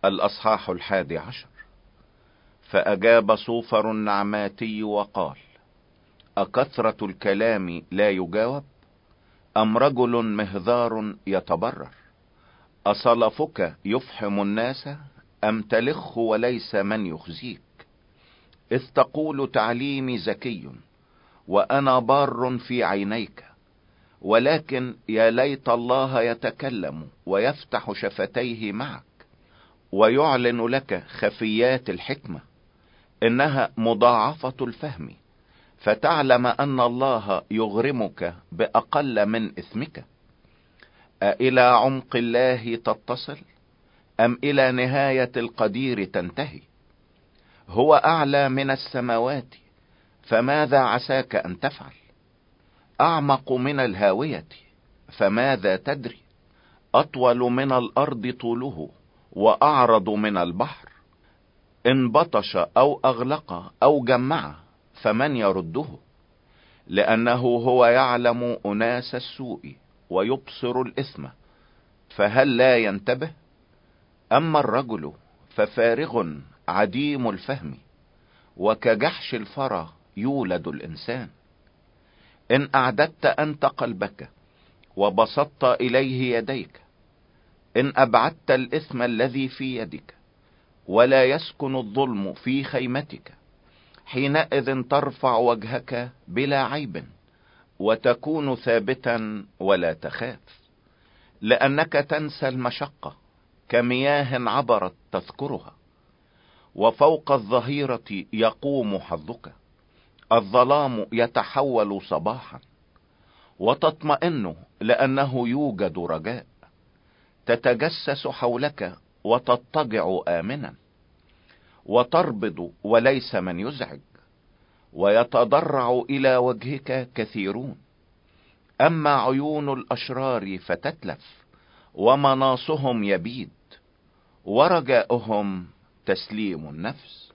الأصحاح 11. فأجاب صوفر النعماتي وقال: أكثرة الكلام لا يجاوب؟ أم رجل مهذار يتبرر؟ أصلفك يفحم الناس أم تلخ وليس من يخزيك؟ إذ تقول تعليمي ذكي وأنا بار في عينيك، ولكن يا ليت الله يتكلم ويفتح شفتيه معك ويعلن لك خفيات الحكمة، إنها مضاعفة الفهم، فتعلم أن الله يغرمك بأقل من إثمك. أإلى عمق الله تتصل أم إلى نهاية القدير تنتهي؟ هو أعلى من السماوات، فماذا عساك أن تفعل؟ أعمق من الهاوية، فماذا تدري؟ أطول من الأرض طوله وأعرض من البحر. إن بطش أو أغلق أو جمع فمن يرده؟ لأنه هو يعلم أناس السوء ويبصر الإثم، فهل لا ينتبه؟ أما الرجل ففارغ عديم الفهم، وكجحش الفرى يولد الإنسان. إن أعددت أنت قلبك وبسطت إليه يديك، إن أبعدت الإثم الذي في يدك ولا يسكن الظلم في خيمتك، حينئذ ترفع وجهك بلا عيب وتكون ثابتا ولا تخاف، لأنك تنسى المشقة كمياه عبرت تذكرها، وفوق الظهيرة يقوم حظك. الظلام يتحول صباحا وتطمئن لأنه يوجد رجاء. تتجسس حولك وتضطجع آمنا، وتربض وليس من يزعج، ويتضرع إلى وجهك كثيرون. أما عيون الأشرار فتتلف ومناصهم يبيد، ورجاؤهم تسليم النفس.